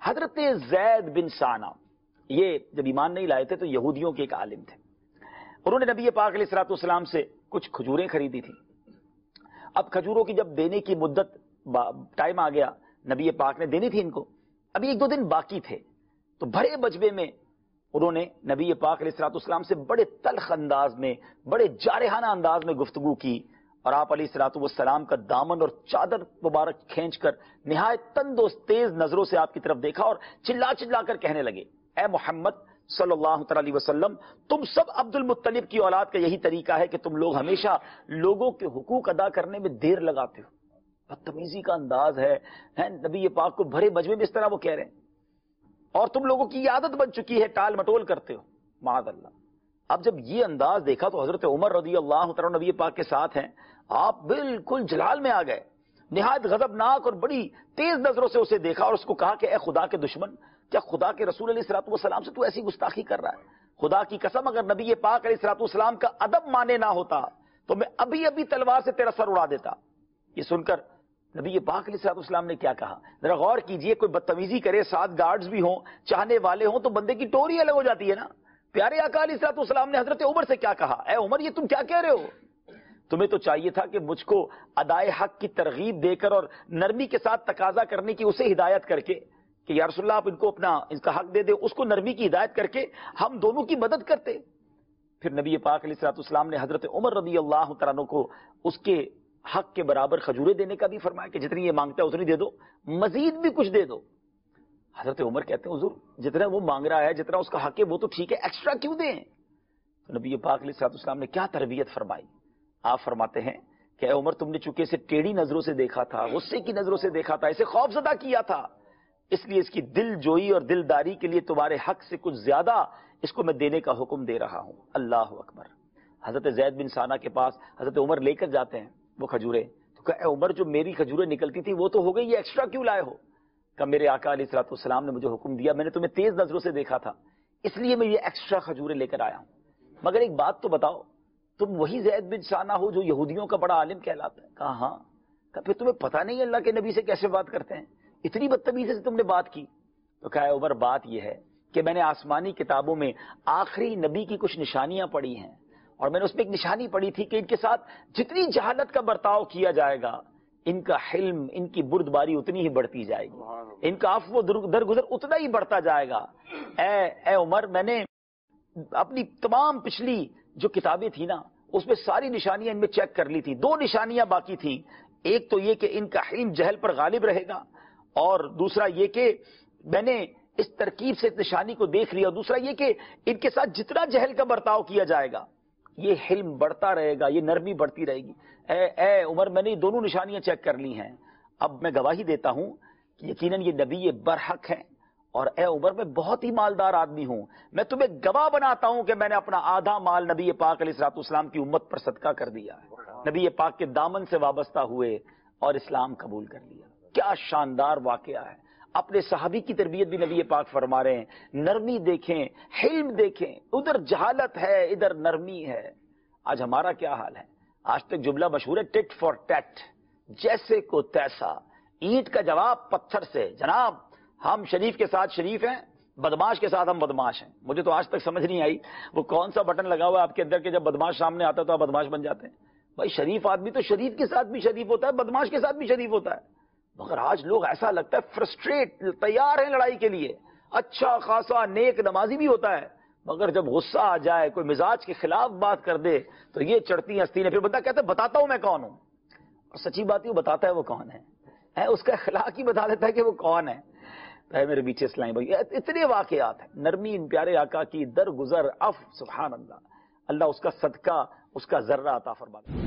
حضرت زید بن ثانہ یہ جب ایمان نہیں لائے تھے تو یہودیوں کے ایک عالم تھے. انہوں نے نبی پاک علیہ الصلوۃ والسلام سے کچھ کھجوریں خریدی تھی. اب کھجوروں کی جب دینے کی مدت ٹائم آ گیا, نبی پاک نے دینی تھی ان کو, ابھی 1-2 دن باقی تھے, تو بھرے بجبے میں انہوں نے نبی پاک علیہ الصلوۃ والسلام سے بڑے تلخ انداز میں, بڑے جارحانہ انداز میں گفتگو کی, اور آپ علیہ الصلوۃ والسلام کا دامن اور چادر مبارک کھینچ کر نہایت تند و تیز نظروں سے آپ کی طرف دیکھا اور چلا چلا کر کہنے لگے, اے محمد صلی اللہ تعالی علیہ وسلم, تم سب عبد المطلب کی اولاد کا یہی طریقہ ہے کہ تم لوگ ہمیشہ لوگوں کے حقوق ادا کرنے میں دیر لگاتے ہو. بدتمیزی کا انداز ہے نبی پاک کو بھرے بجوے میں اس طرح وہ کہہ رہے ہیں, اور تم لوگوں کی یہ عادت بن چکی ہے, ٹال مٹول کرتے ہو, معاذ اللہ. اب جب یہ انداز دیکھا تو حضرت عمر رضی اللہ تعالی نبی پاک کے ساتھ ہیں, آپ بالکل جلال میں آ گئے, نہایت غضبناک اور بڑی تیز نظروں سے اسے دیکھا اور اس کو کہا کہ اے خدا کے دشمن, کیا خدا کے رسول علیہ الصلوۃ والسلام سے تو ایسی گستاخی کر رہا ہے؟ خدا کی قسم اگر نبی پاک علیہ الصلوۃ والسلام کا ادب مانے نہ ہوتا تو میں ابھی ابھی تلوار سے تیرا سر اڑا دیتا. یہ سن کر نبی پاک علیہ الصلوۃ والسلام نے کیا کہا, ذرا غور کیجئے, کوئی بدتمیزی کرے, ساتھ گارڈز بھی ہوں, چاہنے والے ہوں, تو بندے کی ٹوری الگ ہو جاتی ہے نا. پیارے آقا علیہ الصلوۃ والسلام نے حضرت عمر سے کیا کہا, اے عمر یہ تم کیا کہہ رہے ہو؟ تمہیں تو چاہیے تھا کہ مجھ کو ادائے حق کی ترغیب دے کر اور نرمی کے ساتھ تقاضا کرنے کی اسے ہدایت کر کے کہ یا رسول اللہ آپ ان کو ان کا حق دے دے, اس کو نرمی کی ہدایت کر کے ہم دونوں کی مدد کرتے. پھر نبی پاک علیہ الصلوۃ والسلام نے حضرت عمر رضی اللہ تعالیٰ عنہ کو اس کے حق کے برابر کھجوریں دینے کا بھی فرمایا کہ جتنی یہ مانگتا ہے اتنی دے دو, مزید بھی کچھ دے دو. حضرت عمر کہتے ہیں حضور جتنا وہ مانگ رہا ہے, جتنا اس کا حق ہے وہ تو ٹھیک ہے, ایکسٹرا کیوں دیں؟ تو نبی پاک علیہ الصلوۃ والسلام نے کیا تربیت فرمائی. آپ فرماتے ہیں کہ اے عمر تم نے چونکہ اسے ٹیڑھی نظروں سے دیکھا تھا, غصے کی نظروں سے دیکھا تھا, اسے خوف زدہ کیا تھا, اس لیے اس کی دل جوئی اور دلداری کے لیے تمہارے حق سے کچھ زیادہ اس کو میں دینے کا حکم دے رہا ہوں. اللہ اکبر. حضرت زید بن ثانہ کے پاس حضرت عمر لے کر جاتے ہیں وہ کھجوریں, تو کہ اے عمر جو میری کھجوریں نکلتی تھی وہ تو ہو گئی, یہ ایکسٹرا کیوں لائے ہو؟ کہ میرے آقا علیہ الصلوۃ والسلام نے مجھے حکم دیا, میں نے تمہیں تیز نظروں سے دیکھا تھا, اس لیے میں یہ ایکسٹرا کھجوریں لے کر آیا ہوں. مگر ایک بات تو بتاؤ, تم وہی زید بن ثانہ ہو جو یہودیوں کا بڑا عالم کہلاتا ہے؟ کہا ہاں. کہ پھر تمہیں پتہ نہیں اللہ کے نبی سے کیسے بات کرتے ہیں, اتنی بدتمیزی سے تم نے بات کی؟ تو کہا عمر بات یہ ہے کہ میں نے آسمانی کتابوں میں آخری نبی کی کچھ نشانیاں پڑھی ہیں, اور میں نے اس میں ایک نشانی پڑھی تھی کہ ان کے ساتھ جتنی جہالت کا برتاؤ کیا جائے گا ان کا حلم, ان کی بردباری اتنی ہی بڑھتی جائے گی, ان کا عفو و درگزر اتنا ہی بڑھتا جائے گا. اے عمر, میں نے اپنی تمام پچھلی جو کتابیں تھی نا اس میں ساری نشانیاں ان میں چیک کر لی تھی. 2 نشانیاں باقی تھیں, ایک تو یہ کہ ان کا علم جہل پر غالب رہے گا, اور دوسرا یہ کہ میں نے اس ترکیب سے اس نشانی کو دیکھ لیا, اور دوسرا یہ کہ ان کے ساتھ جتنا جہل کا برتاؤ کیا جائے گا یہ حلم بڑھتا رہے گا, یہ نرمی بڑھتی رہے گی. اے عمر, میں نے یہ دونوں نشانیاں چیک کر لی ہیں, اب میں گواہی دیتا ہوں کہ یقیناً یہ نبی برحق ہیں, اور اے عمر میں بہت ہی مالدار آدمی ہوں, میں تمہیں گواہ بناتا ہوں کہ میں نے اپنا آدھا مال نبی پاک علیہ الصلوۃ والسلام کی امت پر صدقہ کر دیا ہے. نبی پاک کے دامن سے وابستہ ہوئے اور اسلام قبول کر لیا. کیا شاندار واقعہ ہے. اپنے صحابی کی تربیت بھی نبی پاک فرما رہے ہیں, نرمی دیکھیں, حلم دیکھیں, ادھر جہالت ہے ادھر نرمی ہے. آج ہمارا کیا حال ہے؟ آج تک جملہ مشہور ہے ٹٹ فار ٹیٹ, جیسے کو تیسا, اینٹ کا جواب پتھر سے. جناب ہم شریف کے ساتھ شریف ہیں, بدماش کے ساتھ ہم بدماش ہیں. مجھے تو آج تک سمجھ نہیں آئی وہ کون سا بٹن لگا ہوا ہے آپ کے اندر کہ جب بدماش سامنے آتا ہے تو آپ بدماش بن جاتے ہیں. بھائی شریف آدمی تو شریف کے ساتھ بھی شریف ہوتا ہے, بدماش کے ساتھ بھی شریف ہوتا ہے. مگر آج لوگ ایسا لگتا ہے فرسٹریٹ, تیار ہیں لڑائی کے لیے, اچھا خاصا نیک نمازی بھی ہوتا ہے, مگر جب غصہ آ جائے, کوئی مزاج کے خلاف بات کر دے تو یہ چڑھتی ہستی نے. پھر بندہ کہتا ہے بتاتا ہوں میں کون ہوں, اور سچی بات ہے وہ بتاتا ہے وہ کون ہے, اس کا اخلاق ہی بتا دیتا ہے کہ وہ کون ہے. میرے پیچھے اسلام بھائی اتنے واقعات ہیں. نرمی ان پیارے آقا کی درگزر, سبحان اللہ, اللہ اس کا صدقہ, اس کا ذرہ عطا فرما.